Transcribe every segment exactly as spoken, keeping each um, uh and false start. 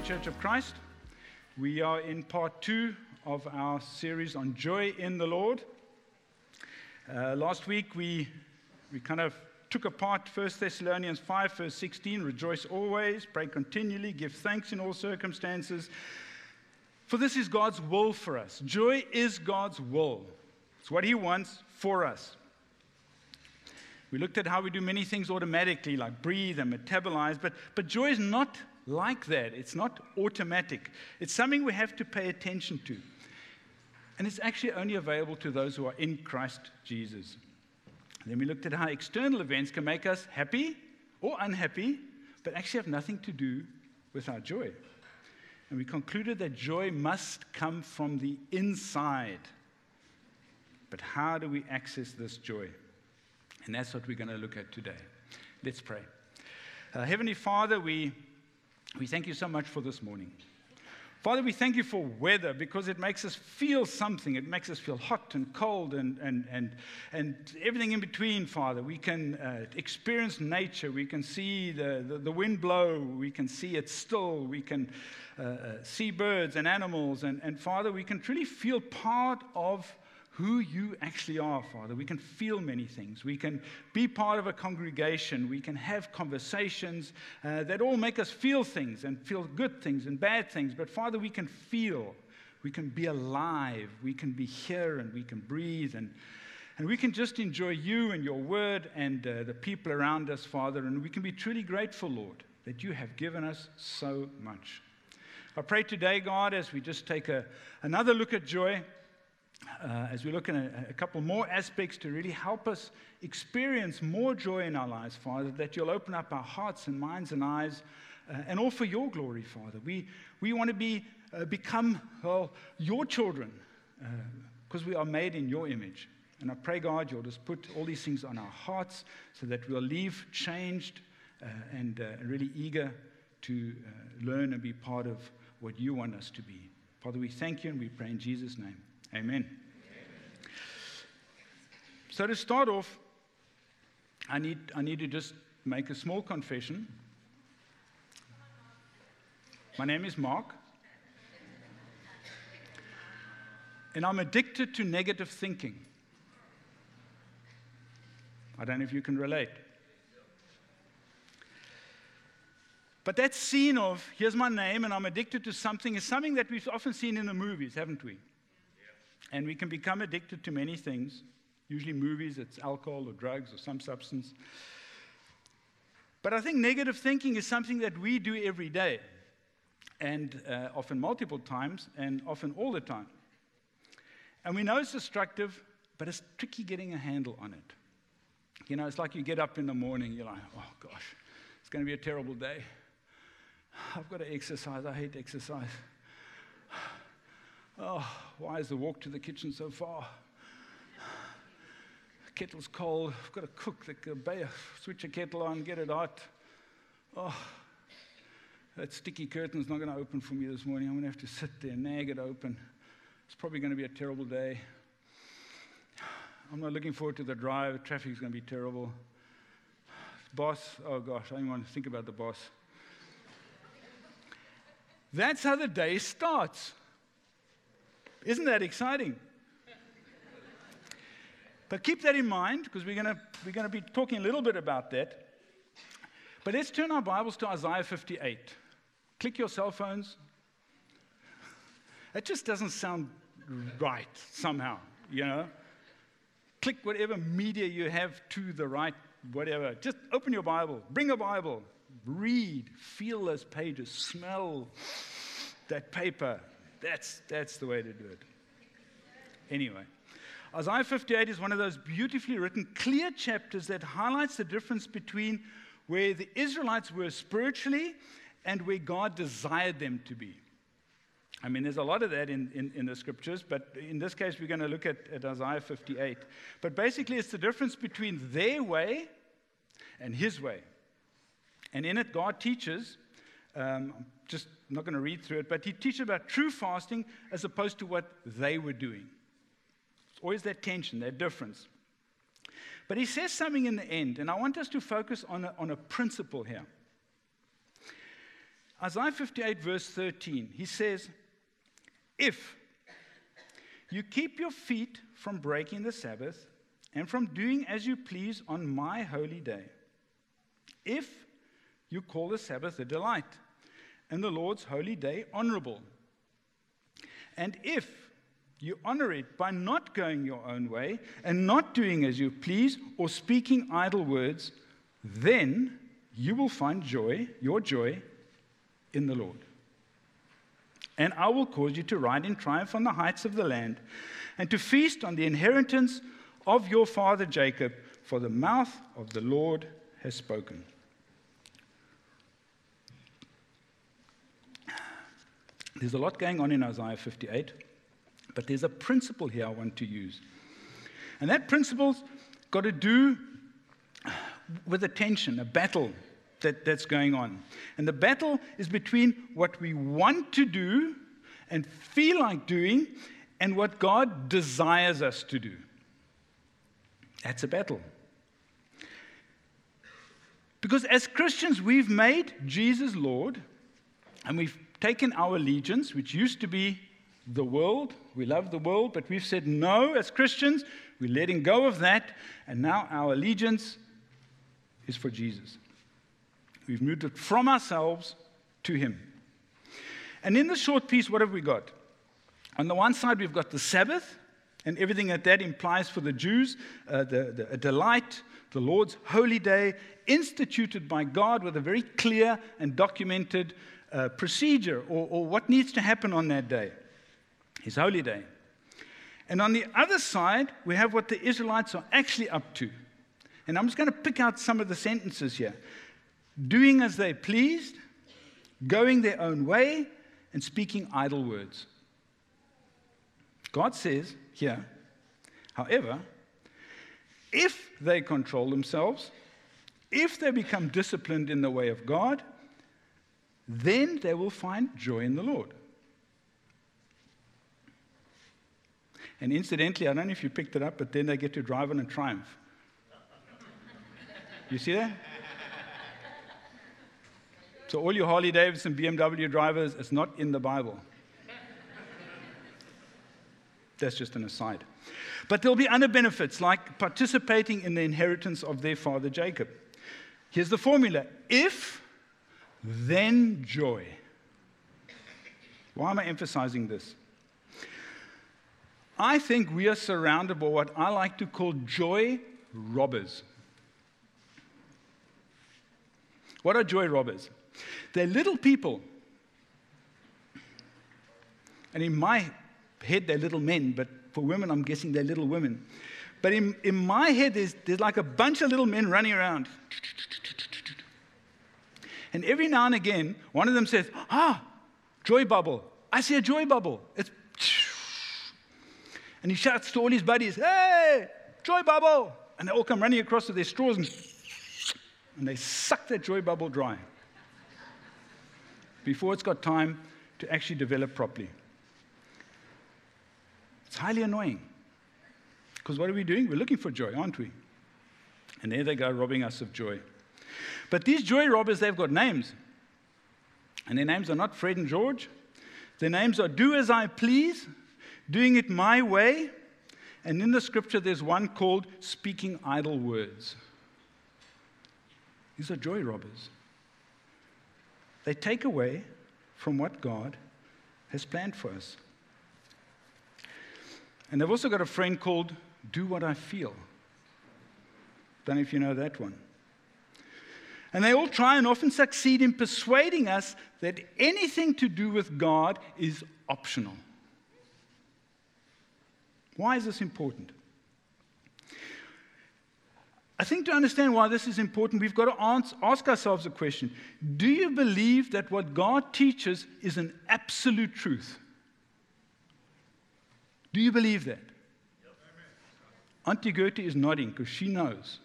Church of Christ. We are in part two of our series on joy in the Lord. Uh, last week we we kind of took apart First Thessalonians five, verse sixteen, rejoice always, pray continually, give thanks in all circumstances, for this is God's will for us. Joy is God's will. It's what He wants for us. We looked at how we do many things automatically, like breathe and metabolize, but, but joy is not like that. It's not automatic. It's something we have to pay attention to. And it's actually only available to those who are in Christ Jesus. Then we looked at how external events can make us happy or unhappy, but actually have nothing to do with our joy. And we concluded that joy must come from the inside. But how do we access this joy? And that's what we're going to look at today. Let's pray. Uh, Heavenly Father, we, we thank you so much for this morning. Father, we thank you for weather because it makes us feel something. It makes us feel hot and cold and, and, and, and everything in between, Father. We can uh, experience nature. We can see the, the, the wind blow. We can see it still. We can uh, uh, see birds and animals. And, and Father, we can truly feel part of who you actually are, Father. We can feel many things. We can be part of a congregation. We can have conversations uh, that all make us feel things and feel good things and bad things. But Father, we can feel. We can be alive. We can be here and we can breathe. And, and we can just enjoy you and your word and uh, the people around us, Father. And we can be truly grateful, Lord, that you have given us so much. I pray today, God, as we just take a, another look at joy, Uh, as we look at a, a couple more aspects to really help us experience more joy in our lives, Father, that you'll open up our hearts and minds and eyes, uh, and all for your glory, Father. We we want to be uh, become well your children because uh, we are made in your image. And I pray, God, you'll just put all these things on our hearts so that we'll leave changed uh, and uh, really eager to uh, learn and be part of what you want us to be. Father, we thank you and we pray in Jesus' name. Amen. Amen. So to start off, I need I need to just make a small confession. My name is Mark, and I'm addicted to negative thinking. I don't know if you can relate. But that scene of, here's my name and I'm addicted to something, is something that we've often seen in the movies, haven't we? And we can become addicted to many things. Usually movies, it's alcohol or drugs or some substance. But I think negative thinking is something that we do every day. And uh, often multiple times and often all the time. And we know it's destructive, but it's tricky getting a handle on it. You know, it's like you get up in the morning, you're like, oh gosh, it's going to be a terrible day. I've got to exercise. I hate exercise. Oh, why is the walk to the kitchen so far? The kettle's cold. I've got to cook. The switch a kettle on, get it hot. Oh, that sticky curtain's not going to open for me this morning. I'm going to have to sit there and nag it open. It's probably going to be a terrible day. I'm not looking forward to the drive. The traffic's going to be terrible. Boss, oh gosh, I don't even want to think about the boss. That's how the day starts. Isn't that exciting? But keep that in mind, because we're going to we're going to be talking a little bit about that. But let's turn our Bibles to Isaiah fifty-eight. Click your cell phones. It just doesn't sound right somehow, you know. Click whatever media you have to the right, whatever. Just open your Bible. Bring a Bible. Read. Feel those pages. Smell that paper. That's, that's the way to do it. Anyway, Isaiah fifty-eight is one of those beautifully written, clear chapters that highlights the difference between where the Israelites were spiritually and where God desired them to be. I mean, there's a lot of that in, in, in the scriptures, but in this case, we're going to look at, at Isaiah fifty-eight. But basically, it's the difference between their way and his way. And in it, God teaches, um, just I'm not going to read through it, but he teaches about true fasting as opposed to what they were doing. It's always that tension, that difference. But he says something in the end, and I want us to focus on a, on a principle here. Isaiah fifty-eight, verse thirteen, he says, if you keep your feet from breaking the Sabbath and from doing as you please on my holy day, if you call the Sabbath a delight and the Lord's holy day honorable, and if you honor it by not going your own way and not doing as you please or speaking idle words, then you will find joy, your joy, in the Lord. And I will cause you to ride in triumph on the heights of the land and to feast on the inheritance of your father Jacob, for the mouth of the Lord has spoken. There's a lot going on in Isaiah fifty-eight, but there's a principle here I want to use. And that principle's got to do with a tension, a battle that, that's going on. And the battle is between what we want to do and feel like doing and what God desires us to do. That's a battle. Because as Christians, we've made Jesus Lord, and we've taken our allegiance, which used to be the world. We love the world, but we've said no as Christians. We're letting go of that, and now our allegiance is for Jesus. We've moved it from ourselves to Him. And in the short piece, what have we got? On the one side, we've got the Sabbath, and everything that that implies for the Jews, uh, the, the a delight, the Lord's holy day, instituted by God with a very clear and documented uh, procedure, or, or what needs to happen on that day, His holy day. And on the other side, we have what the Israelites are actually up to. And I'm just going to pick out some of the sentences here. Doing as they pleased, going their own way, and speaking idle words. God says here, however, if they control themselves, if they become disciplined in the way of God, then they will find joy in the Lord. And incidentally, I don't know if you picked it up, but then they get to drive on a Triumph. You see that? So all your Harley Davidson, B M W drivers, it's not in the Bible. That's just an aside. But there'll be other benefits, like participating in the inheritance of their father Jacob. Here's the formula. If, then joy. Why am I emphasizing this? I think we are surrounded by what I like to call joy robbers. What are joy robbers? They're little people. And in my head, they're little men, but for women, I'm guessing they're little women. But in, in my head, there's, there's like a bunch of little men running around. And every now and again, one of them says, ah, joy bubble. I see a joy bubble. It's and he shouts to all his buddies, hey, joy bubble. And they all come running across with their straws and, and they suck that joy bubble dry before it's got time to actually develop properly. It's highly annoying. Because what are we doing? We're looking for joy, aren't we? And there they go, robbing us of joy. But these joy robbers, they've got names. And their names are not Fred and George. Their names are Do As I Please, Doing It My Way, and in the scripture there's one called Speaking Idle Words. These are joy robbers. They take away from what God has planned for us. And they've also got a friend called Do What I Feel. Don't know if you know that one. And they all try and often succeed in persuading us that anything to do with God is optional. Why is this important? I think to understand why this is important, we've got to answer, ask ourselves a question. Do you believe that what God teaches is an absolute truth? Do you believe that? Yep. Auntie Gertie is nodding because she knows.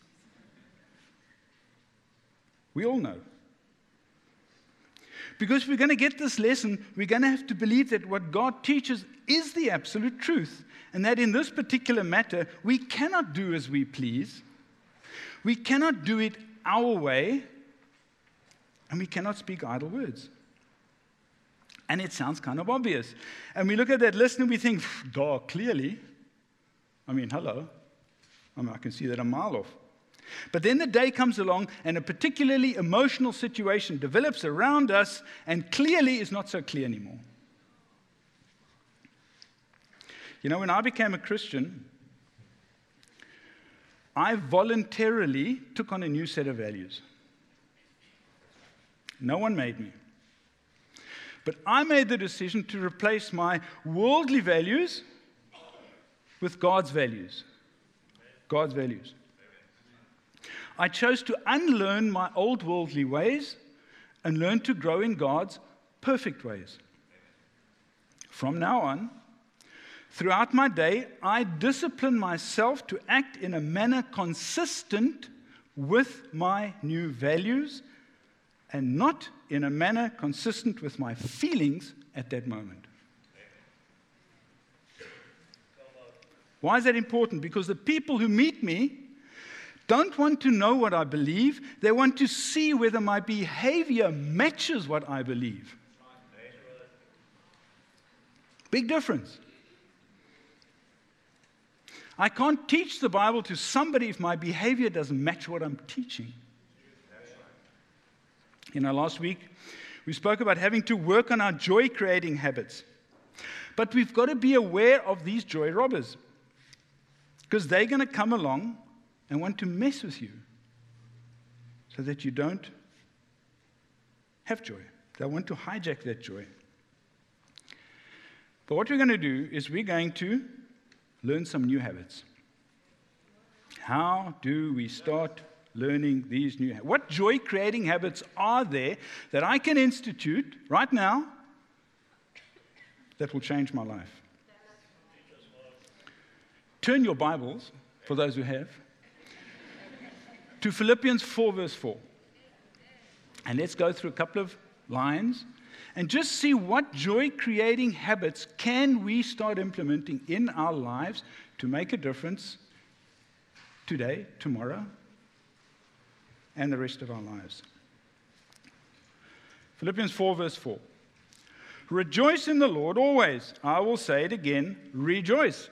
We all know. Because if we're going to get this lesson, we're going to have to believe that what God teaches is the absolute truth. And that in this particular matter, we cannot do as we please. We cannot do it our way. And we cannot speak idle words. And it sounds kind of obvious. And we look at that list and we think, duh, clearly. I mean, hello. I mean, I can see that a mile off. But then the day comes along and a particularly emotional situation develops around us and clearly is not so clear anymore. You know, when I became a Christian, I voluntarily took on a new set of values. No one made me. But I made the decision to replace my worldly values with God's values. God's values. I chose to unlearn my old worldly ways and learn to grow in God's perfect ways. From now on, throughout my day, I discipline myself to act in a manner consistent with my new values and not in a manner consistent with my feelings at that moment. Why is that important? Because the people who meet me don't want to know what I believe. They want to see whether my behavior matches what I believe. Big difference. I can't teach the Bible to somebody if my behavior doesn't match what I'm teaching. You know, last week we spoke about having to work on our joy-creating habits. But we've got to be aware of these joy robbers, because they're going to come along and want to mess with you so that you don't have joy. They want to hijack that joy. But what we're going to do is we're going to learn some new habits. How do we start learning these new habits? What joy-creating habits are there that I can institute right now that will change my life? Turn your Bibles, for those who have, to Philippians four, verse four. And let's go through a couple of lines and just see what joy-creating habits can we start implementing in our lives to make a difference today, tomorrow, and the rest of our lives. Philippians four, verse four. Rejoice in the Lord always. I will say it again, rejoice.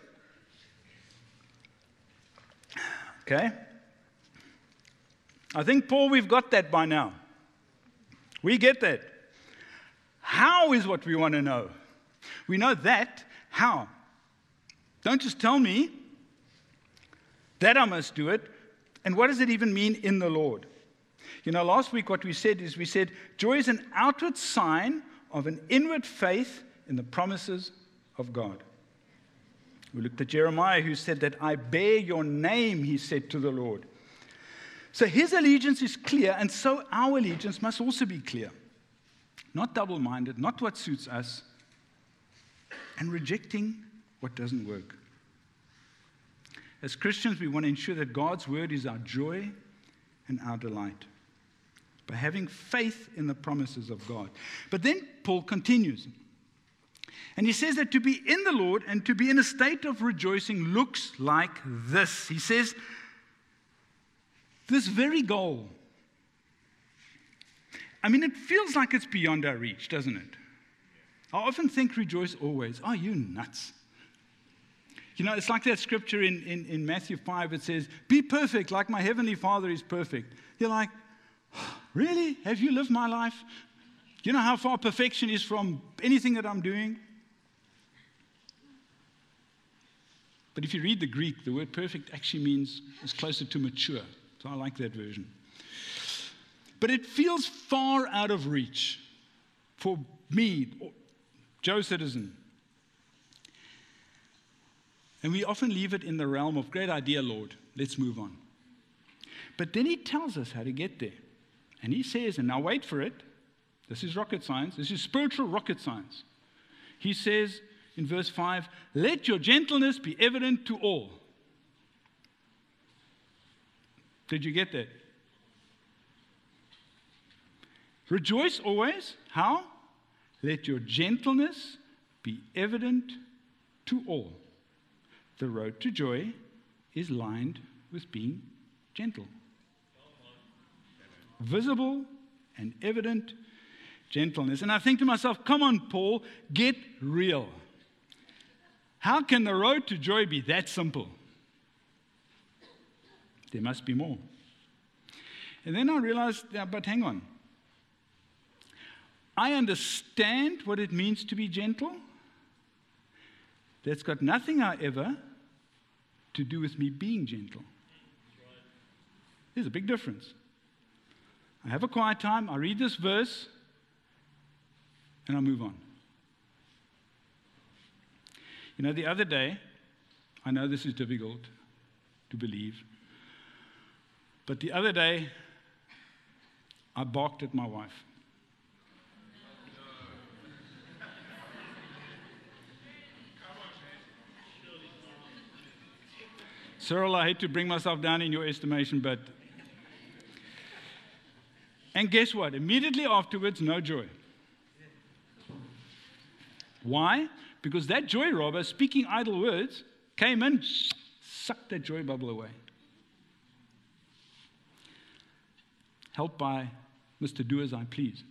Okay? I think, Paul, we've got that by now. We get that. How is what we want to know. We know that. How? Don't just tell me that I must do it. And what does it even mean in the Lord? You know, last week what we said is we said joy is an outward sign of an inward faith in the promises of God. We looked at Jeremiah, who said that I bear your name, he said to the Lord. So his allegiance is clear, and so our allegiance must also be clear. Not double-minded, not what suits us, and rejecting what doesn't work. As Christians, we want to ensure that God's word is our joy and our delight, by having faith in the promises of God. But then Paul continues, and he says that to be in the Lord and to be in a state of rejoicing looks like this. He says, this very goal. I mean, it feels like it's beyond our reach, doesn't it? I often think rejoice always. Are you nuts? You know, it's like that scripture in, in, in Matthew five. It says, be perfect like my heavenly Father is perfect. You're like, really? Have you lived my life? You know how far perfection is from anything that I'm doing? But if you read the Greek, the word perfect actually means it's closer to mature. So I like that version. But it feels far out of reach for me, Joe Citizen. And we often leave it in the realm of, great idea, Lord, let's move on. But then he tells us how to get there. And he says, and now wait for it, this is rocket science, this is spiritual rocket science. He says in verse five, let your gentleness be evident to all. Did you get that? Rejoice always. How? Let your gentleness be evident to all. The road to joy is lined with being gentle. Visible and evident gentleness. And I think to myself, come on, Paul, get real. How can the road to joy be that simple? There must be more. And then I realized, yeah, but hang on. I understand what it means to be gentle. That's got nothing, however, to do with me being gentle. There's a big difference. I have a quiet time, I read this verse, and I move on. You know, the other day, I know this is difficult to believe, but the other day, I barked at my wife. Cyril, I hate to bring myself down in your estimation, but... And guess what? Immediately afterwards, no joy. Why? Because that joy robber, speaking idle words, came in, sucked that joy bubble away. Helped by Mister Do As I Please.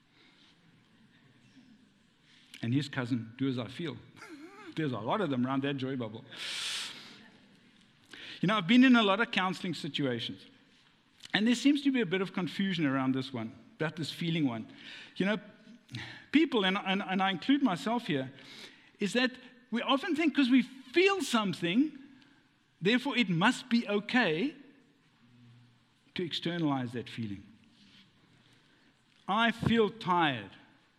And his cousin, Do As I Feel. There's a lot of them around that joy bubble. You know, I've been in a lot of counseling situations. And there seems to be a bit of confusion around this one, about this feeling one. You know, people, and, and, and I include myself here, is that we often think because we feel something, therefore it must be okay to externalize that feeling. I feel tired.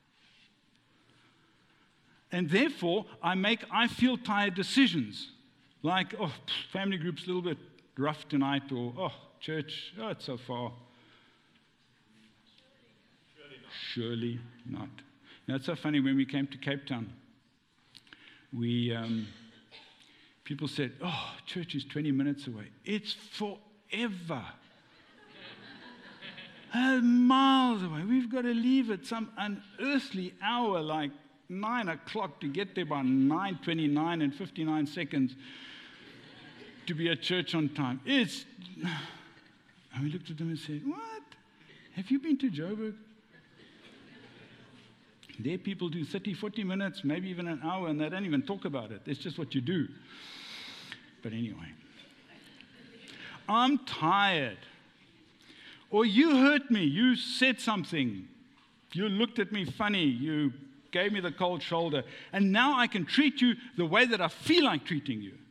And therefore, I make I feel tired decisions. Like, oh, family group's a little bit rough tonight, or, oh, church, oh, it's so far. Surely not. Surely not. You know, it's so funny, when we came to Cape Town, we, um, people said, oh, church is twenty minutes away. It's forever. uh, miles away. We've got to leave at some unearthly hour, like nine o'clock, to get there by nine twenty-nine and fifty-nine seconds to be at church on time. It's... And we looked at them and said, what? Have you been to Joburg? There people do thirty, forty minutes, maybe even an hour, and they don't even talk about it. It's just what you do. But anyway. I'm tired. Or you hurt me. You said something. You looked at me funny. You gave me the cold shoulder. And now I can treat you the way that I feel like treating you.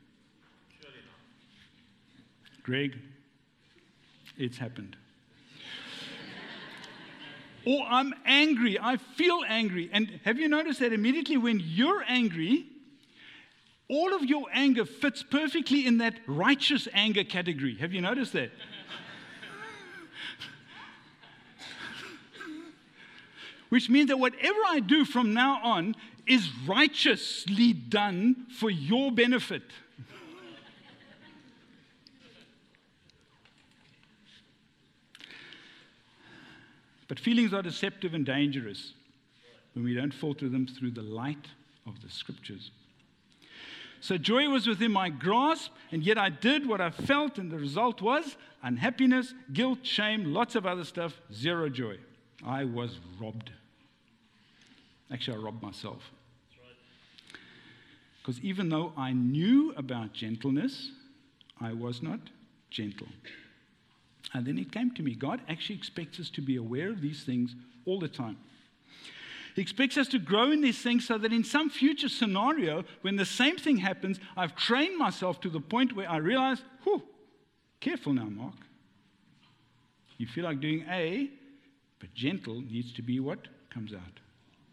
Greg, it's happened. Or I'm angry. I feel angry. And have you noticed that immediately when you're angry, all of your anger fits perfectly in that righteous anger category. Have you noticed that? Which means that whatever I do from now on is righteously done for your benefit. But feelings are deceptive and dangerous when we don't filter them through the light of the Scriptures. So joy was within my grasp, and yet I did what I felt, and the result was unhappiness, guilt, shame, lots of other stuff, zero joy. I was robbed. Actually, I robbed myself. Because even though I knew about gentleness, I was not gentle. And then it came to me. God actually expects us to be aware of these things all the time. He expects us to grow in these things so that in some future scenario, when the same thing happens, I've trained myself to the point where I realize, whew, careful now, Mark. You feel like doing A, but gentle needs to be what comes out.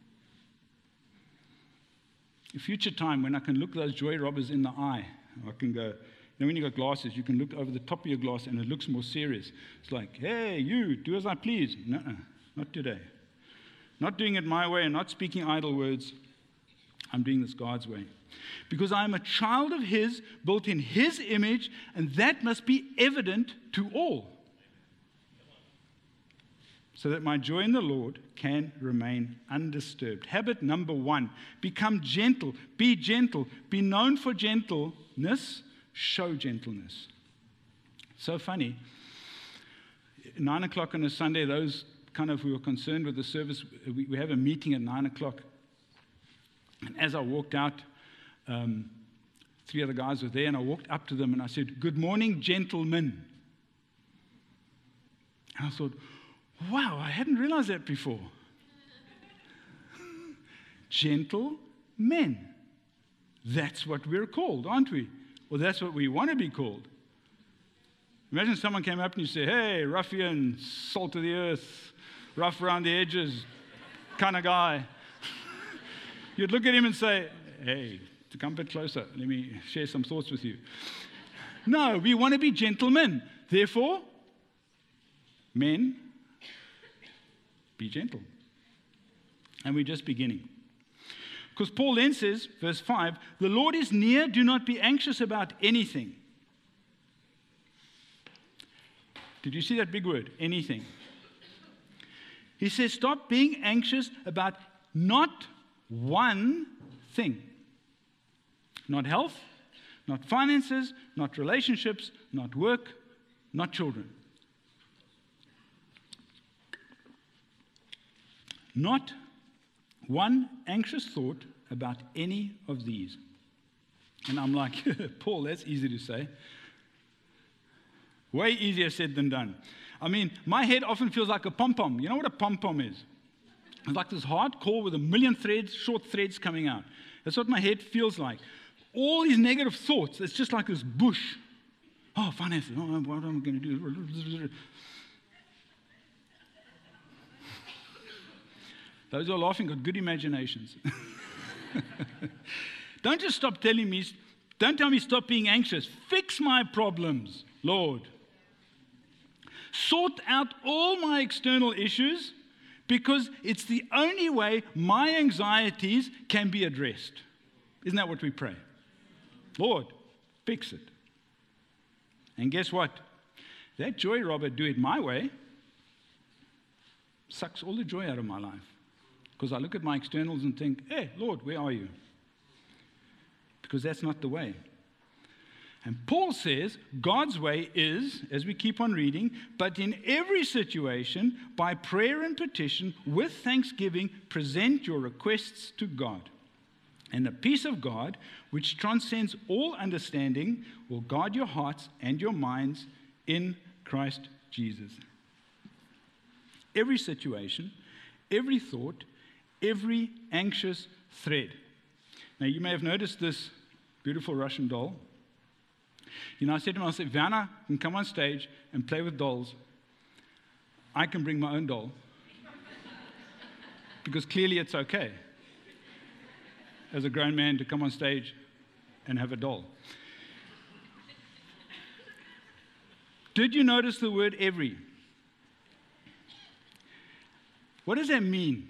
A future time when I can look those joy robbers in the eye, I can go, you know, when you've got glasses, you can look over the top of your glass and it looks more serious. It's like, hey, you, do as I please. No, not today. Not doing it my way and not speaking idle words. I'm doing this God's way. Because I am a child of His, built in His image, and that must be evident to all. So that my joy in the Lord can remain undisturbed. Habit number one, become gentle. Be gentle. Be known for gentleness. Show gentleness. So funny. Nine o'clock on a Sunday, those kind of, we were concerned with the service. We, we have a meeting at nine o'clock. And as I walked out, um, three other guys were there, and I walked up to them and I said, "Good morning, gentlemen." And I thought, wow, I hadn't realized that before. Gentlemen. That's what we're called, aren't we? Well, that's what we want to be called. Imagine someone came up and you say, "Hey, ruffian, salt of the earth, rough around the edges kind of guy." You'd look at him and say, "Hey, to come a bit closer, let me share some thoughts with you." No, we want to be gentlemen. Therefore, men, be gentle. And we're just beginning. Because Paul then says, verse five, "The Lord is near, do not be anxious about anything." Did you see that big word? Anything. He says, stop being anxious about not one thing. Not health, not finances, not relationships, not work, not children. Not one anxious thought about any of these. And I'm like, Paul, that's easy to say. Way easier said than done. I mean, my head often feels like a pom-pom. You know what a pom-pom is? It's like this hard core with a million threads, short threads coming out. That's what my head feels like. All these negative thoughts, it's just like this bush. Oh, finances. Oh, what am I going to do? Those who are laughing got good imaginations. Don't just stop telling me, don't tell me stop being anxious. Fix my problems, Lord. Sort out all my external issues, because it's the only way my anxieties can be addressed. Isn't that what we pray? Lord, fix it. And guess what? That joy robber, do it my way, sucks all the joy out of my life. Because I look at my externals and think, hey, Lord, where are you? Because that's not the way. And Paul says God's way is, as we keep on reading, but in every situation, by prayer and petition, with thanksgiving, present your requests to God. And the peace of God, which transcends all understanding, will guard your hearts and your minds in Christ Jesus. Every situation, every thought, every anxious thread. Now, you may have noticed this beautiful Russian doll. You know, I said to myself, Vanna can come on stage and play with dolls. I can bring my own doll. Because clearly it's okay as a grown man to come on stage and have a doll. Did you notice the word every? What does that mean?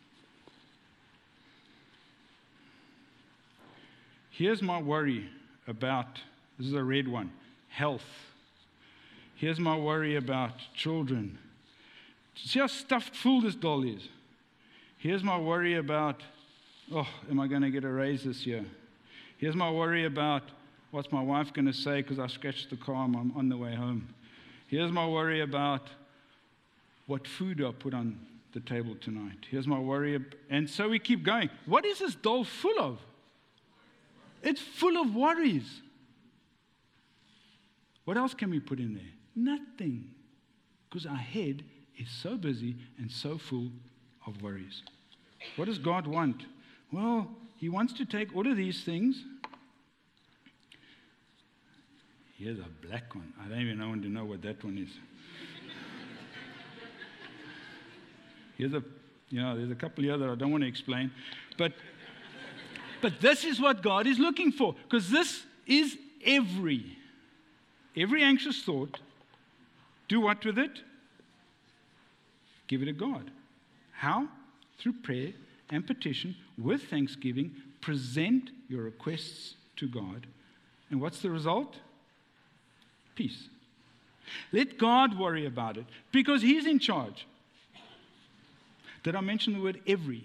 Here's my worry about, this is a red one, health. Here's my worry about children. See how stuffed full this doll is? Here's my worry about, oh, am I going to get a raise this year? Here's my worry about, what's my wife going to say because I scratched the car and I'm on the way home. Here's my worry about, what food do I put on the table tonight? Here's my worry. And so we keep going. What is this doll full of? It's full of worries. What else can we put in there? Nothing. Because our head is so busy and so full of worries. What does God want? Well, He wants to take all of these things. Here's a black one. I don't even want to know what that one is. Here's a, you know, there's a couple here that I don't want to explain. But, but this is what God is looking for. Because this is every, every anxious thought. Do what with it? Give it to God. How? Through prayer and petition, with thanksgiving, present your requests to God. And what's the result? Peace. Let God worry about it, because He's in charge. Did I mention the word every?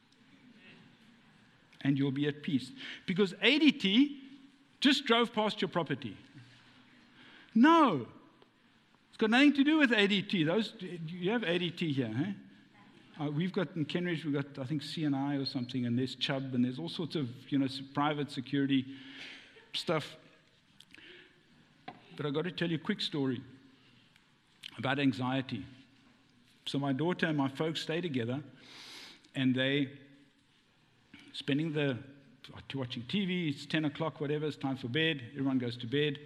And you'll be at peace. Because A D T just drove past your property. No. got nothing to do with A D T. Those, you have A D T here, eh? Uh, we've got in Kenridge, we've got, I think, C N I or something, and there's Chubb, and there's all sorts of, you know, private security stuff. But I've got to tell you a quick story about anxiety. So my daughter and my folks stay together, and they spending the, watching T V, it's ten o'clock, whatever, it's time for bed, everyone goes to bed.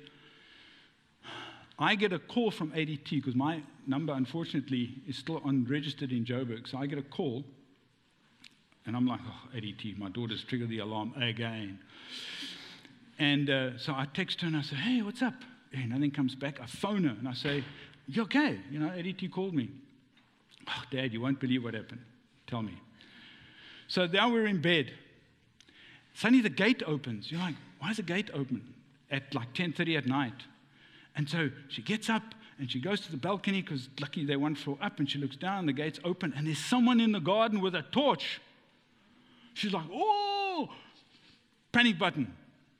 I get a call from A D T, because my number, unfortunately, is still unregistered in Joburg. So I get a call, and I'm like, oh, A D T, my daughter's triggered the alarm again. And uh, so I text her, and I say, hey, what's up? And nothing comes back. I phone her, and I say, you okay? You know, A D T called me. Oh, Dad, you won't believe what happened. Tell me. So now we're in bed. Suddenly the gate opens. You're like, why is the gate open at like ten thirty at night? And so she gets up and she goes to the balcony, because luckily they're one floor up, and she looks down, the gate's open, and there's someone in the garden with a torch. She's like, oh, panic button.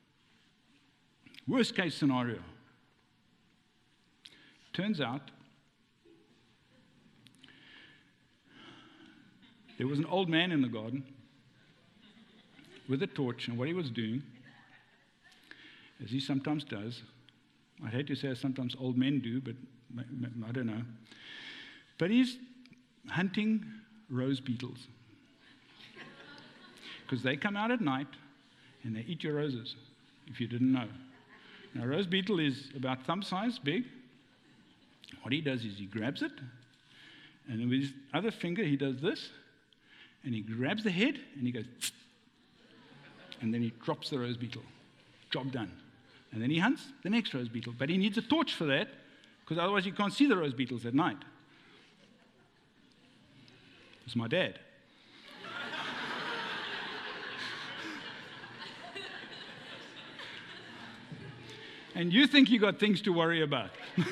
Worst case scenario. Turns out there was an old man in the garden with a torch, and what he was doing, as he sometimes does, I hate to say sometimes old men do, but I don't know. But he's hunting rose beetles. Because they come out at night and they eat your roses, if you didn't know. Now, a rose beetle is about thumb size big. What he does is he grabs it, and then with his other finger he does this, and he grabs the head, and he goes, and then he drops the rose beetle. Job done. And then he hunts the next rose beetle. But he needs a torch for that, because otherwise you can't see the rose beetles at night. It's my dad. And you think you got things to worry about.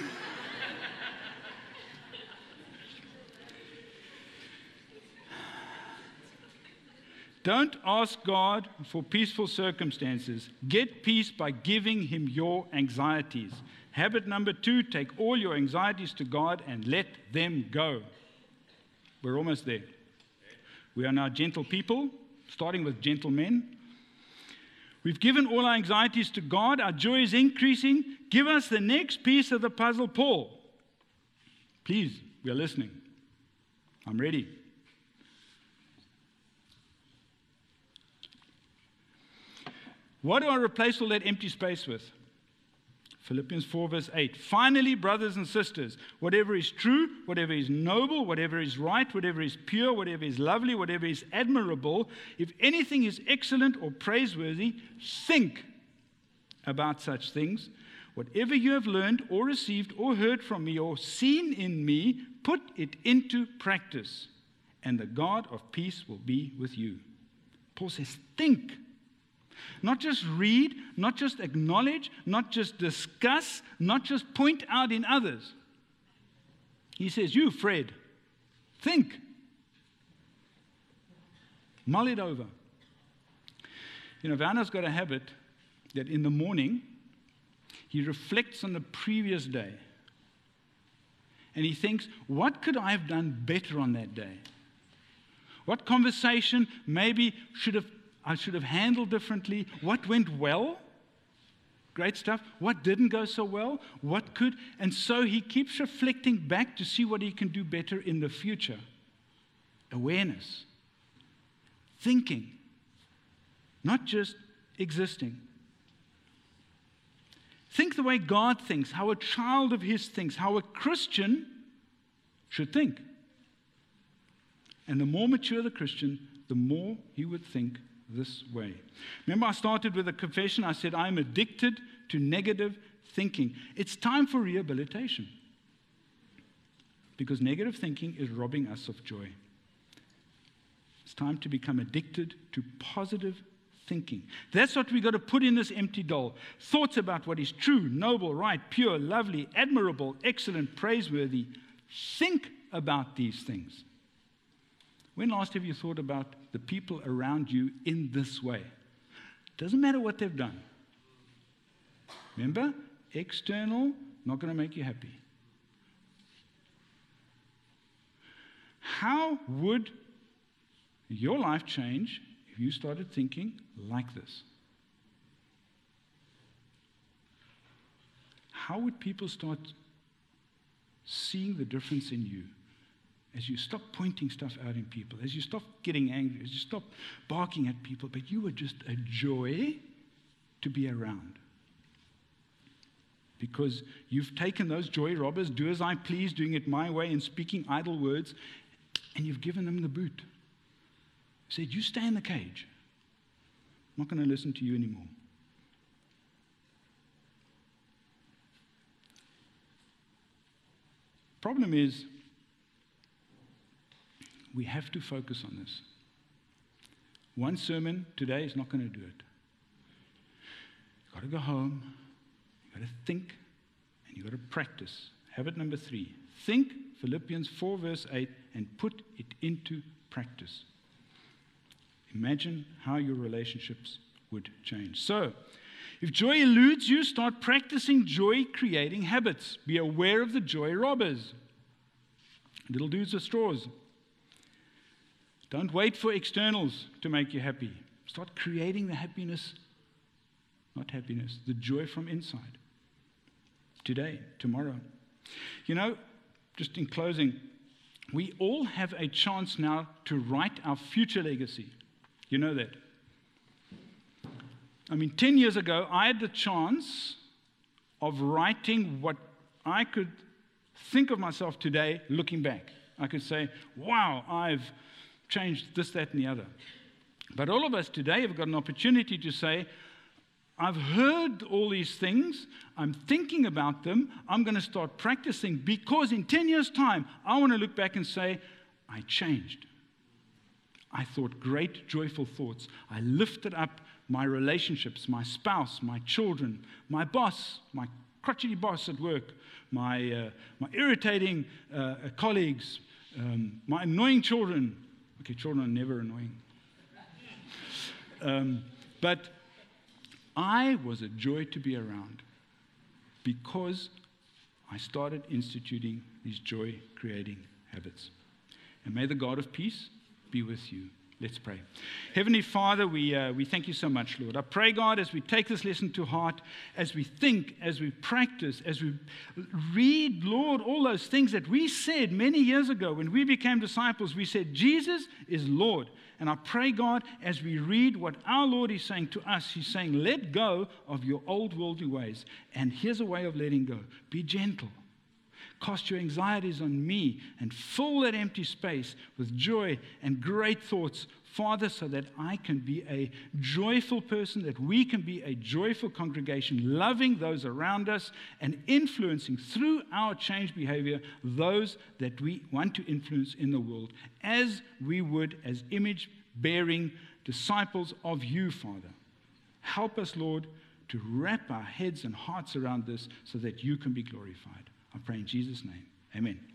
Don't ask God for peaceful circumstances. Get peace by giving him your anxieties. Habit number two, take all your anxieties to God and let them go. We're almost there. We are now gentle people, starting with gentle men. We've given all our anxieties to God. Our joy is increasing. Give us the next piece of the puzzle, Paul. Please, we are listening. I'm ready. What do I replace all that empty space with? Philippians four, verse eight. Finally, brothers and sisters, whatever is true, whatever is noble, whatever is right, whatever is pure, whatever is lovely, whatever is admirable, if anything is excellent or praiseworthy, think about such things. Whatever you have learned or received or heard from me or seen in me, put it into practice, and the God of peace will be with you. Paul says, think. Not just read, not just acknowledge, not just discuss, not just point out in others. He says, you, Fred, think. Mull it over. You know, Werner's got a habit that in the morning, he reflects on the previous day. And he thinks, what could I have done better on that day? What conversation maybe should have I should have handled differently? What went well? Great stuff. What didn't go so well? What could? And so he keeps reflecting back to see what he can do better in the future. Awareness. Thinking. Not just existing. Think the way God thinks, how a child of his thinks, how a Christian should think. And the more mature the Christian, the more he would think this way. Remember, I started with a confession. I said, I'm addicted to negative thinking. It's time for rehabilitation, because negative thinking is robbing us of joy. It's time to become addicted to positive thinking. That's what we've got to put in this empty doll. Thoughts about what is true, noble, right, pure, lovely, admirable, excellent, praiseworthy. Think about these things. When last have you thought about the people around you in this way? Doesn't matter what they've done. Remember, external, not going to make you happy. How would your life change if you started thinking like this? How would people start seeing the difference in you as you stop pointing stuff out in people, as you stop getting angry, as you stop barking at people, but you were just a joy to be around? Because you've taken those joy robbers, do as I please, doing it my way and speaking idle words, and you've given them the boot. Said, you stay in the cage. I'm not going to listen to you anymore. Problem is, we have to focus on this. One sermon today is not going to do it. You've got to go home, you've got to think, and you've got to practice. Habit number three, think Philippians four verse eight and put it into practice. Imagine how your relationships would change. So, if joy eludes you, start practicing joy-creating habits. Be aware of the joy robbers. Little dudes with straws. Don't wait for externals to make you happy. Start creating the happiness, not happiness, the joy from inside. Today, tomorrow. You know, just in closing, we all have a chance now to write our future legacy. You know that. I mean, ten years ago, I had the chance of writing what I could think of myself today looking back. I could say, wow, I've changed this, that, and the other. But all of us today have got an opportunity to say, I've heard all these things, I'm thinking about them, I'm going to start practicing, because in ten years' time, I want to look back and say, I changed. I thought great, joyful thoughts. I lifted up my relationships, my spouse, my children, my boss, my crotchety boss at work, my, uh, my irritating uh, colleagues, um, my annoying children. Okay, children are never annoying. Um, but I was a joy to be around because I started instituting these joy-creating habits. And may the God of peace be with you. Let's pray. Heavenly Father, we, uh, we thank you so much, Lord. I pray, God, as we take this lesson to heart, as we think, as we practice, as we read, Lord, all those things that we said many years ago when we became disciples, we said, Jesus is Lord. And I pray, God, as we read what our Lord is saying to us, he's saying, let go of your old worldly ways. And here's a way of letting go. Be gentle. Cast your anxieties on me and fill that empty space with joy and great thoughts, Father, so that I can be a joyful person, that we can be a joyful congregation, loving those around us and influencing through our changed behavior those that we want to influence in the world, as we would as image-bearing disciples of you, Father. Help us, Lord, to wrap our heads and hearts around this so that you can be glorified. I pray in Jesus' name. Amen.